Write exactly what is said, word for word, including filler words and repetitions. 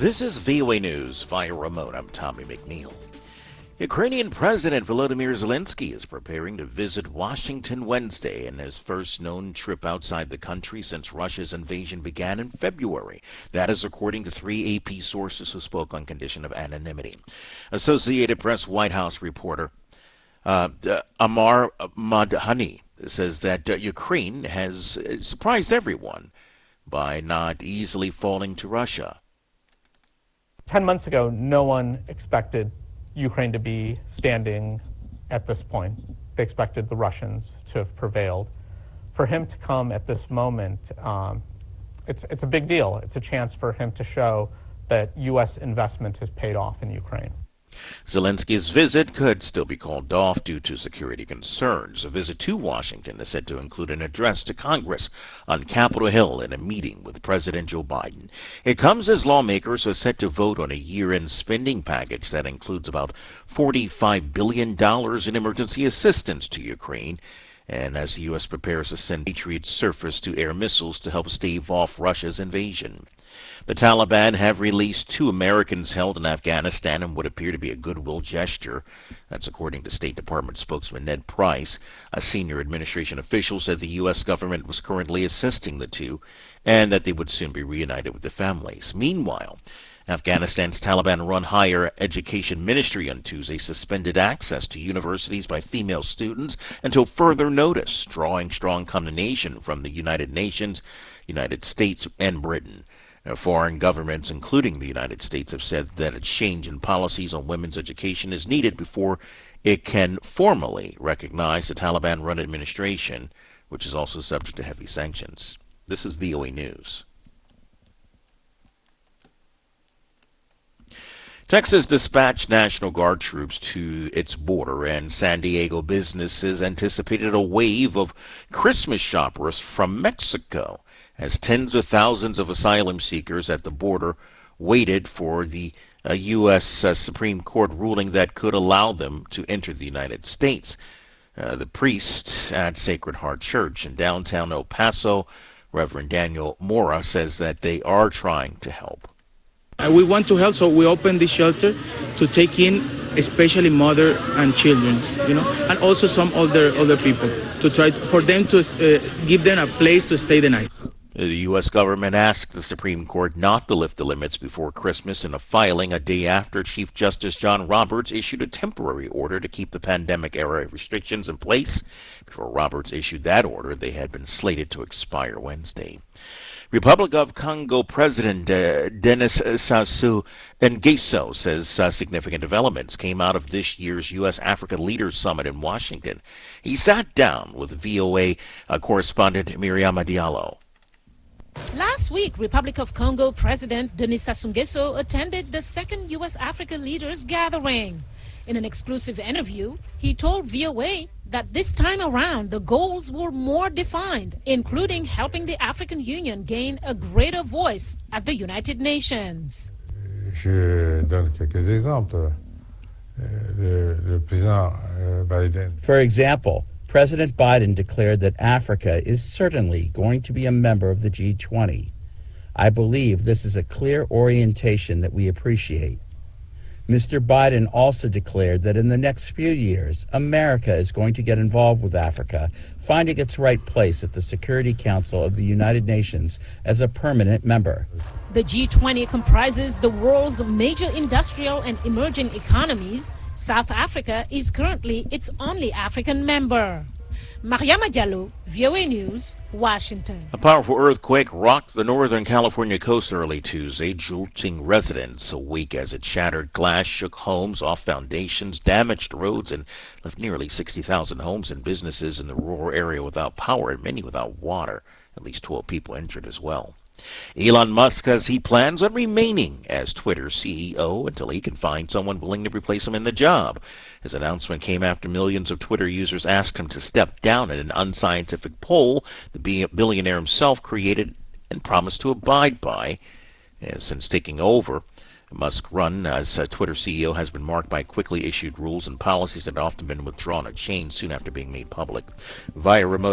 This is V O A News via remote. I'm Tommy McNeil. Ukrainian President Volodymyr Zelensky is preparing to visit Washington Wednesday in his first known trip outside the country since Russia's invasion began in February. That is according to three A P sources who spoke on condition of anonymity. Associated Press White House reporter uh, Amar Madhani says that uh, Ukraine has surprised everyone by not easily falling to Russia. Ten months ago, no one expected Ukraine to be standing at this point. They expected the Russians to have prevailed. For him to come at this moment, um, it's, it's a big deal. It's a chance for him to show that U S investment has paid off in Ukraine. Zelensky's visit could still be called off due to security concerns. A visit to Washington is said to include an address to Congress on Capitol Hill and a meeting with President Joe Biden. It comes as lawmakers are set to vote on a year-end spending package that includes about forty-five billion dollars in emergency assistance to Ukraine, and as the U S prepares to send Patriot surface-to-air missiles to help stave off Russia's invasion. The Taliban have released two Americans held in Afghanistan in what appear to be a goodwill gesture. That's according to State Department spokesman Ned Price. A senior administration official said the U S government was currently assisting the two and that they would soon be reunited with the families. Meanwhile, Afghanistan's Taliban-run higher education ministry on Tuesday suspended access to universities by female students until further notice, drawing strong condemnation from the United Nations, United States, and Britain. Now, foreign governments, including the United States, have said that a change in policies on women's education is needed before it can formally recognize the Taliban-run administration, which is also subject to heavy sanctions. This is V O A News. Texas dispatched National Guard troops to its border, and San Diego businesses anticipated a wave of Christmas shoppers from Mexico as tens of thousands of asylum seekers at the border waited for the uh, U S Uh, Supreme Court ruling that could allow them to enter the United States. Uh, the priest at Sacred Heart Church in downtown El Paso, Reverend Daniel Mora, says that they are trying to help. Uh, we want to help, so we opened this shelter to take in especially mother and children, you know, and also some older older people, to try for them to uh, give them a place to stay the night. The U S government asked the Supreme Court not to lift the limits before Christmas in a filing a day after Chief Justice John Roberts issued a temporary order to keep the pandemic-era restrictions in place. Before Roberts issued that order, they had been slated to expire Wednesday. Republic of Congo President uh, Denis Sassou Nguesso says uh, significant developments came out of this year's U S Africa Leaders Summit in Washington. He sat down with V O A uh, correspondent Miriam Diallo. Last week, Republic of Congo President Denis Sassou Nguesso attended the second U S Africa Leaders Gathering. In an exclusive interview, he told V O A that this time around the goals were more defined, including helping the African Union gain a greater voice at the United Nations. Je donne quelques exemples. Le, le président Biden. For example, President Biden declared that Africa is certainly going to be a member of the G twenty. I believe this is a clear orientation that we appreciate. Mister Biden also declared that in the next few years, America is going to get involved with Africa, finding its right place at the Security Council of the United Nations as a permanent member. The G twenty comprises the world's major industrial and emerging economies. South Africa is currently its only African member. Mariama Diallo, V O A News, Washington. A powerful earthquake rocked the northern California coast early Tuesday, jolting residents awake as it shattered glass, shook homes off foundations, damaged roads, and left nearly sixty thousand homes and businesses in the rural area without power and many without water. At least twelve people injured as well. Elon Musk says he plans on remaining as Twitter C E O until he can find someone willing to replace him in the job. His announcement came after millions of Twitter users asked him to step down in an unscientific poll the billionaire himself created and promised to abide by. And since taking over, Musk's run as uh, Twitter C E O has been marked by quickly issued rules and policies that have often been withdrawn or changed soon after being made public. Via remote